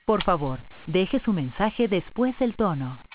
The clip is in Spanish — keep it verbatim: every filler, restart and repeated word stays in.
Por favor, deje su mensaje después del tono.